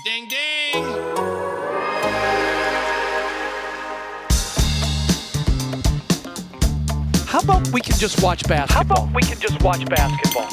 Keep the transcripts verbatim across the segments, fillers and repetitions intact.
Ding, ding. How about we can just watch basketball? How about we can just watch basketball?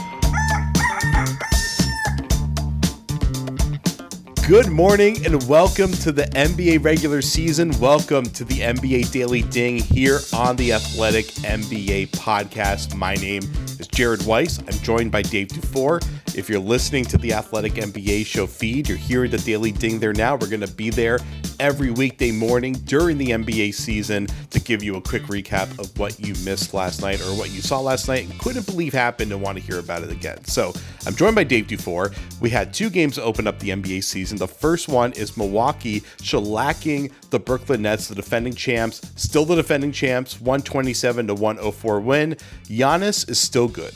Good morning and welcome to the N B A regular season. Welcome to the N B A Daily Ding here on the Athletic N B A podcast. My name is Jared Weiss. I'm joined by Dave Dufour. If you're listening to the Athletic N B A show feed, you're hearing the Daily Ding there now. We're going to be there every weekday morning during the N B A season to give you a quick recap of what you missed last night or what you saw last night and couldn't believe happened and want to hear about it again. So I'm joined by Dave Dufour. We had two games open up the N B A season. The first one is Milwaukee shellacking the Brooklyn Nets, the defending champs, still the defending champs, one twenty-seven to one oh four win. Giannis is still good.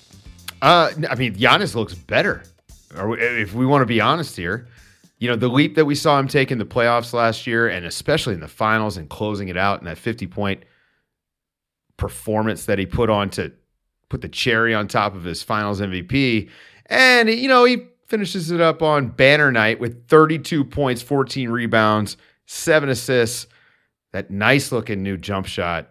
Uh, I mean, Giannis looks better, or if we want to be honest here. You know, the leap that we saw him take in the playoffs last year, and especially in the finals and closing it out in that fifty-point performance that he put on to put the cherry on top of his finals M V P. And, you know, he finishes it up on banner night with thirty-two points, fourteen rebounds, seven assists, that nice-looking new jump shot.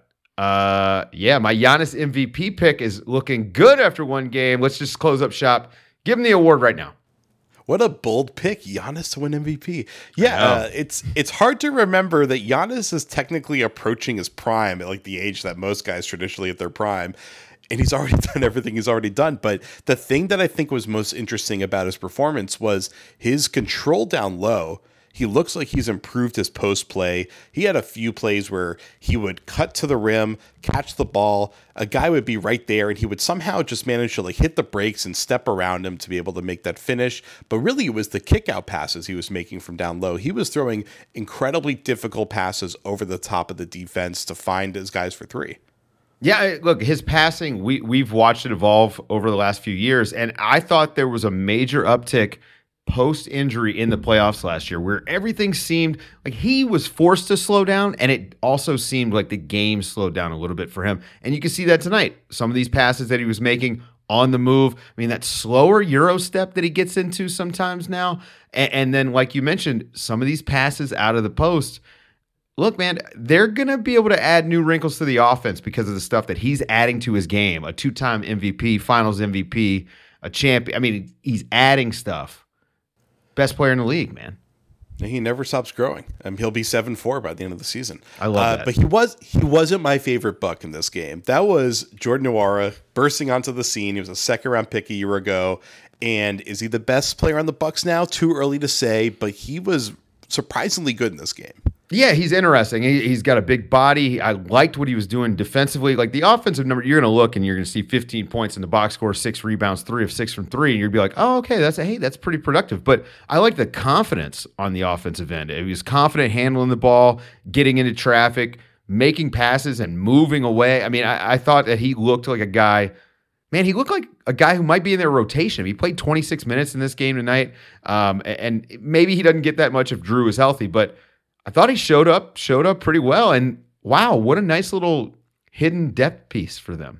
Uh, yeah, my Giannis M V P pick is looking good after one game. Let's just close up shop. Give him the award right now. What a bold pick, Giannis to win M V P. Yeah, uh, it's it's hard to remember that Giannis is technically approaching his prime at like the age that most guys traditionally at their prime. And he's already done everything he's already done. But the thing that I think was most interesting about his performance was his control down low. He looks like he's improved his post play. He had a few plays where he would cut to the rim, catch the ball. A guy would be right there, and he would somehow just manage to like hit the brakes and step around him to be able to make that finish. But really, it was the kick out passes he was making from down low. He was throwing incredibly difficult passes over the top of the defense to find his guys for three. Yeah, look, his passing, we, we've watched it evolve over the last few years, and I thought there was a major uptick post-injury in the playoffs last year where everything seemed like he was forced to slow down, and it also seemed like the game slowed down a little bit for him. And you can see that tonight. Some of these passes that he was making on the move, I mean, that slower Euro step that he gets into sometimes now, and, and then, like you mentioned, some of these passes out of the post. Look, man, they're going to be able to add new wrinkles to the offense because of the stuff that he's adding to his game. A two-time M V P, finals M V P, a champion. I mean, he's adding stuff. Best player in the league, man. He never stops growing. Um, he'll be seven four by the end of the season. I love uh, that. But he, was, he wasn't my favorite Buck in this game. That was Jordan Nwora bursting onto the scene. He was a second-round pick a year ago. And is he the best player on the Bucks now? Too early to say, but he was surprisingly good in this game. Yeah, he's interesting. He, he's got a big body. I liked what he was doing defensively. Like the offensive number, you're going to look and you're going to see fifteen points in the box score, six rebounds, three of six from three, and you'd be like, oh, okay, that's a, hey, that's pretty productive. But I like the confidence on the offensive end. He was confident handling the ball, getting into traffic, making passes, and moving away. I mean, I, I thought that he looked like a guy. Man, he looked like a guy who might be in their rotation. He played twenty-six minutes in this game tonight, um, and maybe he doesn't get that much if Drew is healthy, but I thought he showed up, showed up pretty well, and wow, what a nice little hidden depth piece for them.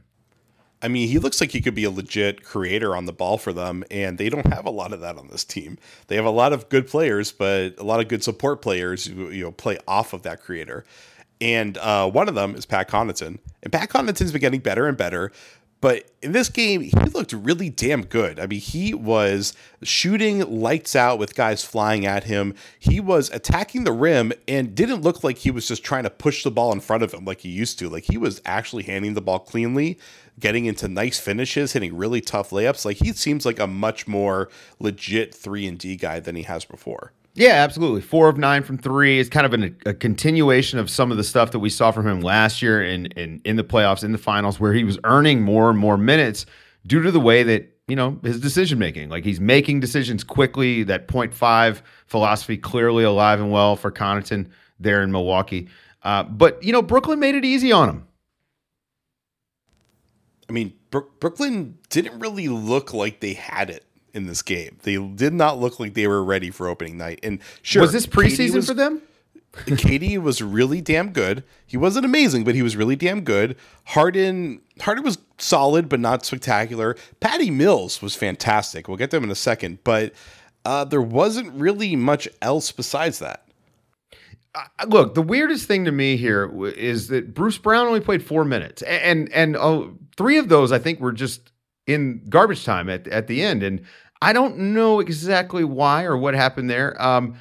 I mean, he looks like he could be a legit creator on the ball for them, and they don't have a lot of that on this team. They have a lot of good players, but a lot of good support players who, you know, play off of that creator. And uh, one of them is Pat Connaughton, and Pat Connaughton's been getting better and better. But in this game, he looked really damn good. I mean, he was shooting lights out with guys flying at him. He was attacking the rim and didn't look like he was just trying to push the ball in front of him like he used to. Like, he was actually handing the ball cleanly, getting into nice finishes, hitting really tough layups. Like, he seems like a much more legit three and D guy than he has before. Yeah, absolutely. Four of nine from three is kind of an, a continuation of some of the stuff that we saw from him last year in, in, in the playoffs, in the finals, where he was earning more and more minutes due to the way that, you know, his decision making. Like, he's making decisions quickly. That point five philosophy clearly alive and well for Connaughton there in Milwaukee. Uh, but, you know, Brooklyn made it easy on him. I mean, Bro- Brooklyn didn't really look like they had it in this game. They did not look like they were ready for opening night. And sure, was this preseason was, for them? K D was really damn good. He wasn't amazing, but he was really damn good. Harden, Harden was solid, but not spectacular. Patty Mills was fantastic. We'll get to him in a second, but Uh, there wasn't really much else besides that. Uh, look, the weirdest thing to me here is that Bruce Brown only played four minutes, and and oh, three of those I think were just in garbage time at at the end, and I don't know exactly why or what happened there. Um,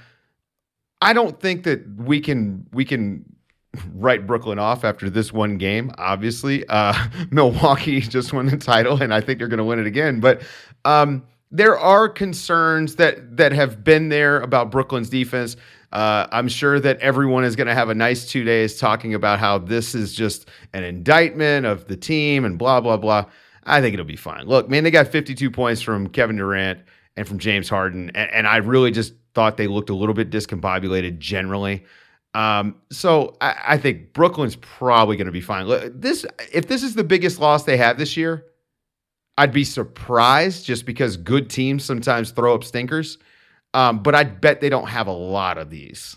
I don't think that we can we can write Brooklyn off after this one game. Obviously, uh, Milwaukee just won the title, and I think they're going to win it again. But um, there are concerns that that have been there about Brooklyn's defense. Uh, I'm sure that everyone is going to have a nice two days talking about how this is just an indictment of the team and blah, blah, blah. I think it'll be fine. Look, man, they got fifty-two points from Kevin Durant and from James Harden, and, and I really just thought they looked a little bit discombobulated generally. Um, so I, I think Brooklyn's probably going to be fine. Look, this, if this is the biggest loss they have this year, I'd be surprised just because good teams sometimes throw up stinkers. Um, but I bet they don't have a lot of these.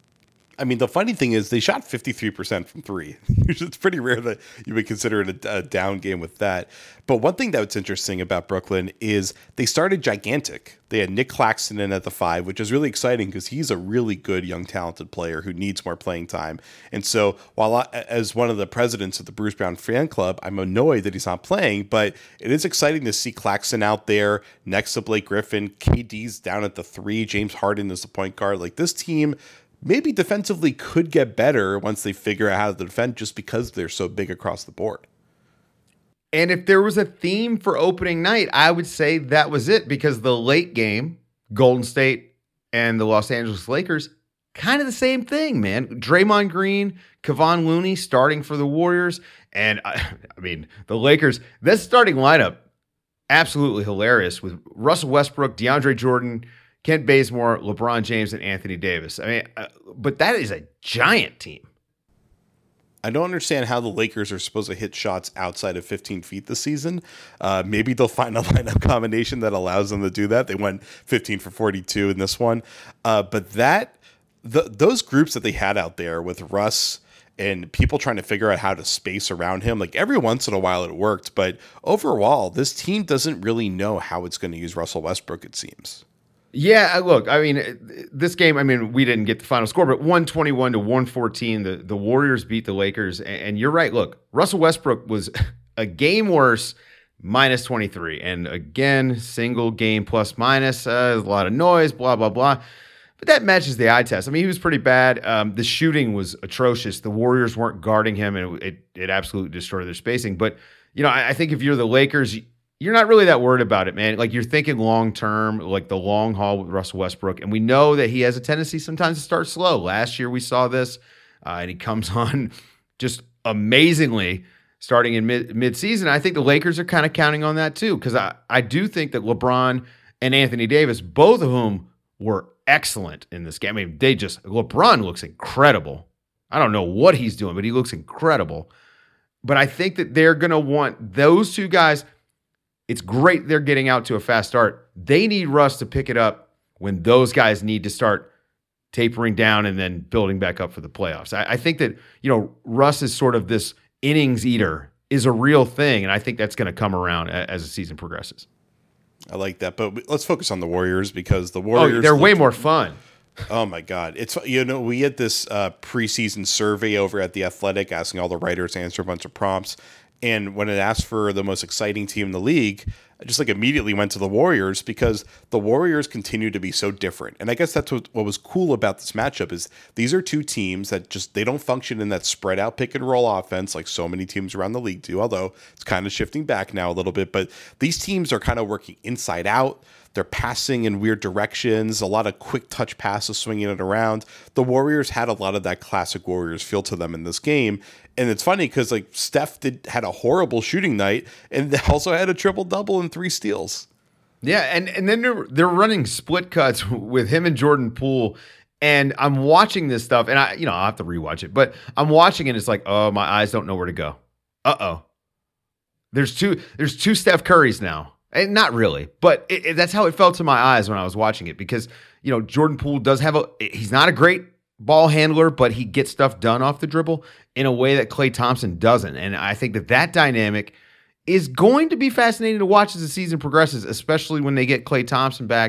I mean, the funny thing is they shot fifty-three percent from three. It's pretty rare that you would consider it a, a down game with that. But one thing that's interesting about Brooklyn is they started gigantic. They had Nick Claxton in at the five, which is really exciting because he's a really good young talented player who needs more playing time. And so while I, as one of the presidents of the Bruce Brown fan club, I'm annoyed that he's not playing, but it is exciting to see Claxton out there next to Blake Griffin. K D's down at the three. James Harden is the point guard. Like, this team maybe defensively could get better once they figure out how to defend just because they're so big across the board. And if there was a theme for opening night, I would say that was it, because the late game, Golden State and the Los Angeles Lakers, kind of the same thing, man. Draymond Green, Kevon Looney starting for the Warriors. And I, I mean, the Lakers, this starting lineup, absolutely hilarious with Russell Westbrook, DeAndre Jordan, Kent Bazemore, LeBron James, and Anthony Davis. I mean, uh, but that is a giant team. I don't understand how the Lakers are supposed to hit shots outside of fifteen feet this season. Uh, maybe they'll find a lineup combination that allows them to do that. They went fifteen for forty-two in this one. Uh, but that the, those groups that they had out there with Russ and people trying to figure out how to space around him, like every once in a while it worked. But overall, this team doesn't really know how it's going to use Russell Westbrook, it seems. Yeah, look, I mean, this game, I mean, we didn't get the final score, but one twenty-one to one fourteen, the, the Warriors beat the Lakers. And you're right, look, Russell Westbrook was a game worse, minus twenty-three. And again, single game plus minus, uh, a lot of noise, blah, blah, blah. But that matches the eye test. I mean, he was pretty bad. Um, the shooting was atrocious. The Warriors weren't guarding him, and it, it absolutely destroyed their spacing. But, you know, I, I think if you're the Lakers, you're not really that worried about it, man. Like, you're thinking long-term, like the long haul with Russell Westbrook. And we know that he has a tendency sometimes to start slow. Last year we saw this, uh, and he comes on just amazingly starting in mid mid-season. I think the Lakers are kind of counting on that too, because I, I do think that LeBron and Anthony Davis, both of whom were excellent in this game. I mean, they just, LeBron looks incredible. I don't know what he's doing, but he looks incredible. But I think that they're going to want those two guys. It's great they're getting out to a fast start. They need Russ to pick it up when those guys need to start tapering down and then building back up for the playoffs. I, I think that, you know, Russ is sort of this innings eater, is a real thing, and I think that's going to come around as the season progresses. I like that, but let's focus on the Warriors, because the Warriors... Oh, they're way more fun. Oh my God. It's, you know, we had this uh, preseason survey over at The Athletic asking all the writers to answer a bunch of prompts. And when it asked for the most exciting team in the league, I just like immediately went to the Warriors, because the Warriors continue to be so different. And I guess that's what, what was cool about this matchup is these are two teams that just, they don't function in that spread out pick and roll offense like so many teams around the league do, although it's kind of shifting back now a little bit. But these teams are kind of working inside out. They're passing in weird directions, a lot of quick touch passes, swinging it around. The Warriors had a lot of that classic Warriors feel to them in this game. And it's funny because like Steph did had a horrible shooting night, and they also had a triple double and three steals. Yeah, and and then they're they're running split cuts with him and Jordan Poole. And I'm watching this stuff, and I, you know, I'll have to rewatch it, but I'm watching it, and it's like, oh, my eyes don't know where to go. Uh-oh. There's two, there's two Steph Currys now. And not really, but it, it, that's how it felt to my eyes when I was watching it, because, you know, Jordan Poole does have a, he's not a great ball handler, but he gets stuff done off the dribble in a way that Klay Thompson doesn't. And I think that that dynamic is going to be fascinating to watch as the season progresses, especially when they get Klay Thompson back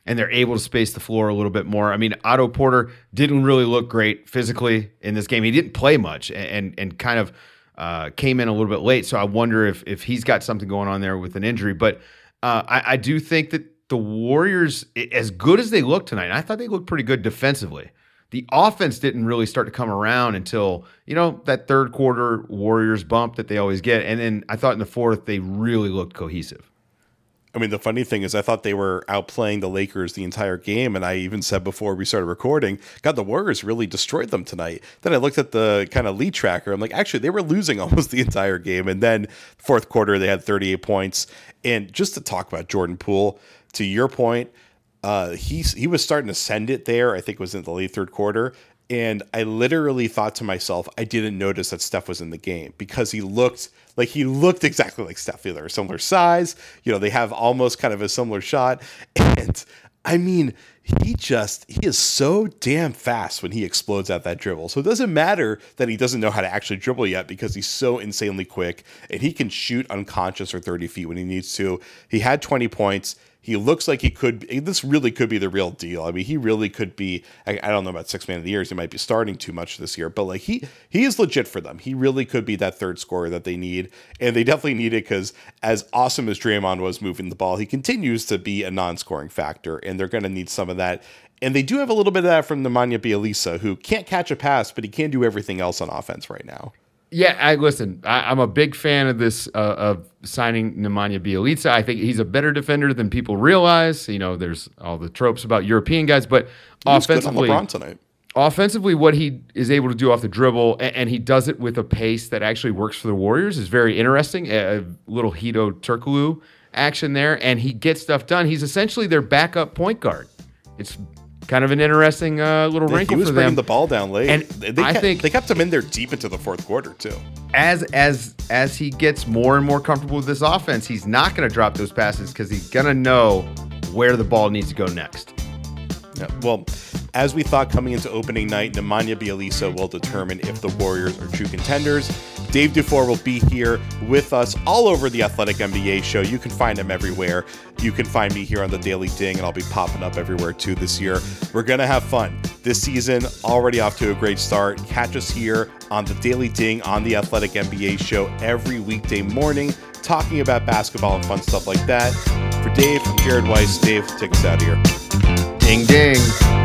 and they're able to space the floor a little bit more. I mean, Otto Porter didn't really look great physically in this game. He didn't play much and and, and kind of uh, came in a little bit late. So I wonder if if he's got something going on there with an injury. But uh, I, I do think that the Warriors, as good as they look tonight, I thought they looked pretty good defensively. The offense didn't really start to come around until, you know, that third quarter Warriors bump that they always get. And then I thought in the fourth, they really looked cohesive. I mean, the funny thing is I thought they were outplaying the Lakers the entire game. And I even said before we started recording, God, the Warriors really destroyed them tonight. Then I looked at the kind of lead tracker. I'm like, actually, they were losing almost the entire game. And then fourth quarter, they had thirty-eight points. And just to talk about Jordan Poole, to your point, Uh, he's, he was starting to send it there. I think it was in the late third quarter. And I literally thought to myself, I didn't notice that Steph was in the game because he looked like he looked exactly like Steph. They're a similar size. You know, they have almost kind of a similar shot. And I mean, he just, he is so damn fast when he explodes out that dribble. So it doesn't matter that he doesn't know how to actually dribble yet because he's so insanely quick and he can shoot unconscious or thirty feet when he needs to. He had twenty points. He looks like he could, this really could be the real deal. I mean, he really could be, I, I don't know about six man of the years. He might be starting too much this year, but like he, he is legit for them. He really could be that third scorer that they need. And they definitely need it because as awesome as Draymond was moving the ball, he continues to be a non-scoring factor and they're going to need some of that. And they do have a little bit of that from Nemanja Bjelica, who can't catch a pass, but he can do everything else on offense right now. Yeah, I listen, I, I'm a big fan of this, uh, of signing Nemanja Bjelica. I think he's a better defender than people realize. You know, there's all the tropes about European guys, but he was offensively, good on LeBron tonight. Offensively, what he is able to do off the dribble, and, and he does it with a pace that actually works for the Warriors, is very interesting. A, a little Hedo Turkoglu action there, and he gets stuff done. He's essentially their backup point guard. It's kind of an interesting uh, little yeah, wrinkle he was for bringing them. the ball down late, and they I kept, think they kept him in there deep into the fourth quarter too. As as as he gets more and more comfortable with this offense, he's not going to drop those passes because he's going to know where the ball needs to go next. Yeah, well, as we thought coming into opening night, Nemanja Bjelica will determine if the Warriors are true contenders. Dave Dufour will be here with us all over the Athletic N B A show. You can find him everywhere. You can find me here on the Daily Ding, and I'll be popping up everywhere too this year. We're going to have fun. This season, already off to a great start. Catch us here on the Daily Ding on the Athletic N B A show every weekday morning, talking about basketball and fun stuff like that. For Dave, I'm Jared Weiss. Dave, take us out of here. Ding, ding.